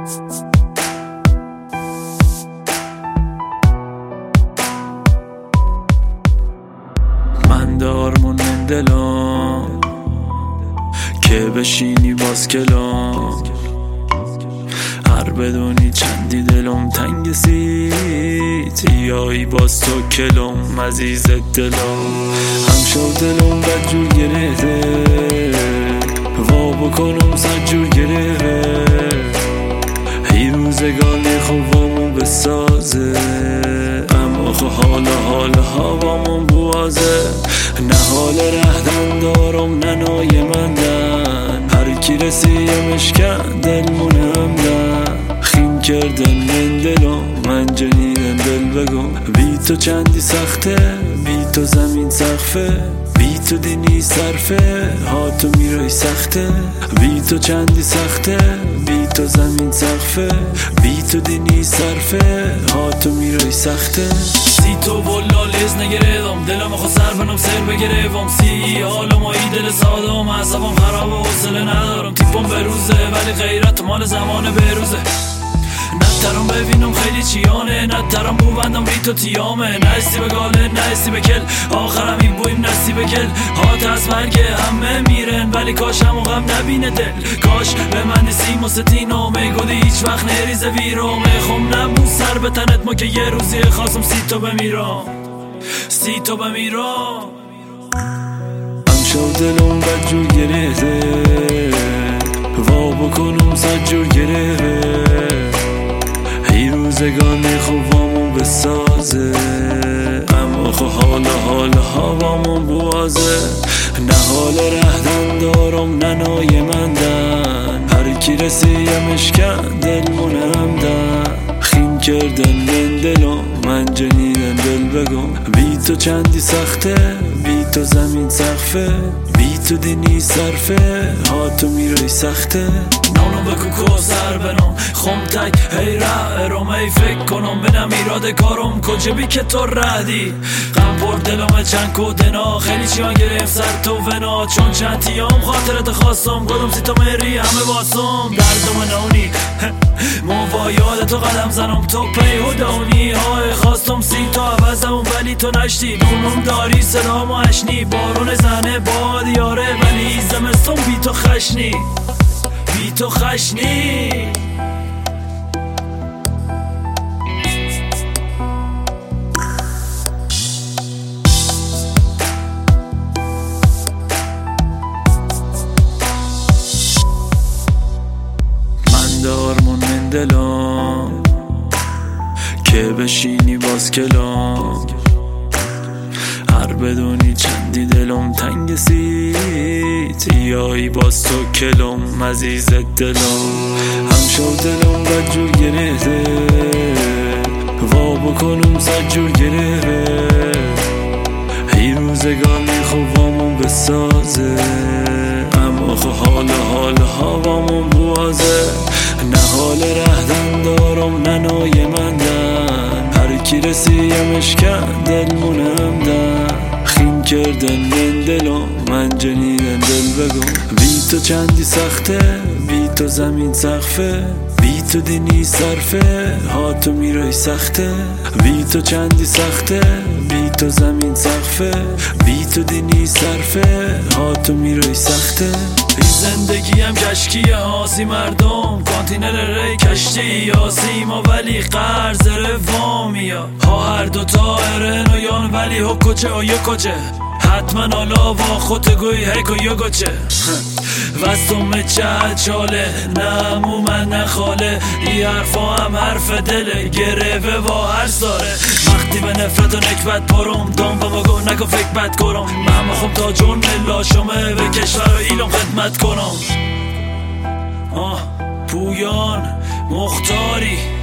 من دارمون من دلم که بشینی باز کلام، هر بدونی چندی دلم تنگ سیتیایی باز تو کلم عزیز دلم. هم شد دلم بدجور گرفته وا بکنم سجور گرفته، ای روزگانی خوبامون بسازه اما خو حال هوامون بوازه. نه حال رهدن دارم نه نای مندن، هر کی رسیمش کن دل منمدن. خیم کردن من دلم من جنیدن دل بگم، بی تو چندی سخته بی تو زمین سقفه، بی تو دینی صرفه ها تو میرای سخته. بی تو چندی سخته بی تو زمین سقفه، بی تو دینی صرفه ها تو میرای سخته. سی تو بلا لیز نگردم دلم خود سر بنام سر بگرفم، سی حالم و ای دل سادم عصبم خراب و حوصله ندارم، تیپم بروزه ولی غیرت مال زمان بروزه. نترم ببینم خیلی چیانه، نترم بوبندم بی تو تیامه، نستی به گاله نستی به کل آخرم این بویم نستی به کل. هات از مرگ همه میرن ولی کاش همون غم نبینه دل، کاش به من سیم و ستینو میگودی هیچ وقت نریزه ویرو میخوام نبود سر به تنت ما که یه روزی خواستم سی تو بمیرم سی تو بمیرم. هم شد دلم بدجور گرفته وا بکنم سجور گرفته، ای روزگانی خوبامون بسازه اما خو حال هوامون بوازه. نه حال رهدن دارم نه نای مندن، هر کی رسیمش کن دل منمدن. خیم کردن من دلم من جنیدن دل بگم، بی تو چندی سخته بی تو زمین سقفه، بی تو دینی صرفه ها تو میرای سخته. نانو بکو کوسر بنام خم تک هی رهرم هی فکر کنم بنم ایراد کارم کجا بی که تو ردی. غم پر دلم چند کودنا خیلی چیان گرفت سر تو ونا، چون چند تیام خاطرت خواستم گدم سی تو مری همه باسم دردم نونی با یاد تو قدم زنم تو پیهودانی های خواستم سی تو عوضم ولی تو نشتی دونم داری سلام و اشنی بارون زنه باد یاره ولی زمستون بی تو خشنی بی تو خشنی. من دارمون من دلم که بشینی باز کلام، هر بدونی چندی دلم تنگ سیتیایی باز تو کلم عزیز دلم. هم شد دلم بدجور گرفته وا بکنم سجور گرفته، ای روزگانی خوبامون بسازه اما خو حال هوامون بوازه. نه حال رهدن دارم نه نای مندن، هر کی رسیمش کن دل منمدن. خیم کردن من دلم من جنیدن دل بگم، بی تو چندی سخته بی تو زمین سقفه، بی تو دینی صرفه ها تو میرای سخته. بی تو چندی سخته بی تو زمین سقفه، بی تو دینی صرفه ها تو میرای سخته. زندگی هم کشکیه هاسی مردم کانتینر ری کشتی یا سیما ولی قرض روامی ها هر دوتا ارن و یان ولی ها کچه و یا کچه حتما حالا با خود گوی هیک و یا گچه وستم چه چاله نمو من نخاله ای حرفا هم حرف دله گرفه و هر ساره وقتی به نفرت و نکبت پرم دام و مگو نکو فکر بد کرم من خوب تا جون لاشمه به کشور و ایلم خدمت کنم. پویان مختاری